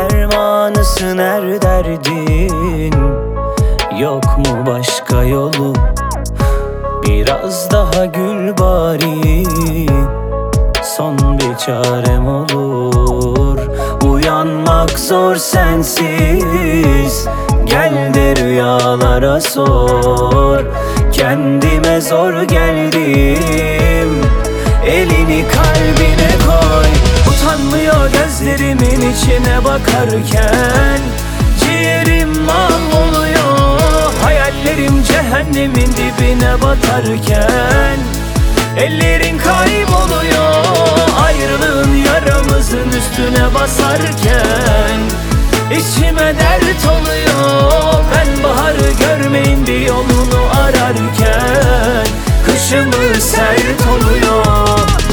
Dermanısın her derdin, yok mu başka yolu? Biraz daha gül bari, son bir çarem olur. Uyanmak zor sensiz, gel de rüyalara sor. Kendime zor geldim, elini kalbine koy. Utanmıyor gözlerimin içine bakarken, ciğerim mahvoluyor. Hayallerim cehennemin dibine batarken, ellerin kayboluyor. Ayrılığın yaramızın üstüne basarken, içime dert oluyor. Ben baharı görmeyin bir yolunu ararken, kışımı sert oluyor.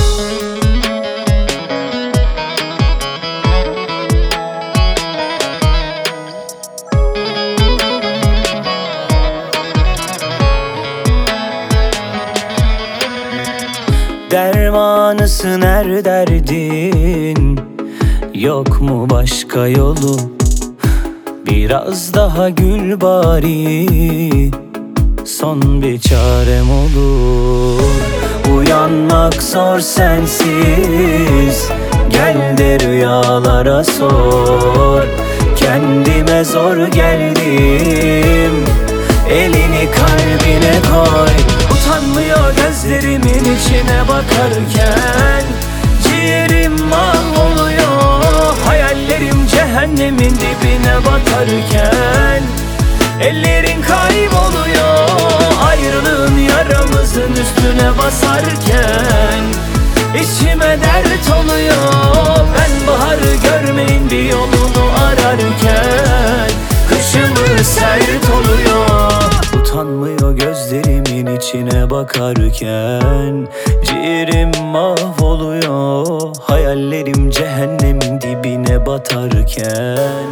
Dermanısın her derdin, yok mu başka yolu? Biraz daha gül bari, son bir çarem olur. Uyanmak zor sensiz, gel de rüyalara sor. Kendime zor geldim, elini kalbine koy. Utanmıyor gözlerimin içine bakarken, ciğerim mahvoluyor. Hayallerim cehennemin dibine batarken, ellerin kayboluyor. Ayrılığın yaramızın üstüne basarken, içime dert oluyor. Ben baharı görmeyin bir yolunu ararken, kışımı sert oluyor. Utanmıyor gözlerimin içine bakarken, ciğerim mahvoluyor. Hayallerim cehennemin dibine batarken.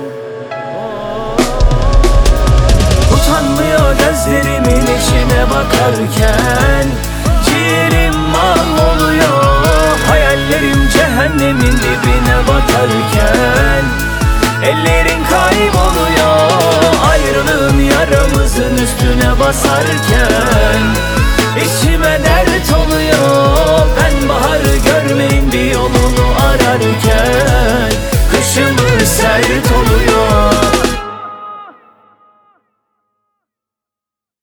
Utanmıyor gözlerimin içine bakarken, ciğerim mahvoluyor. Hayallerim cehennemin dibine batarken, ellerin kayboluyor. Ayrılığın yaramızın üstüne basarken, içime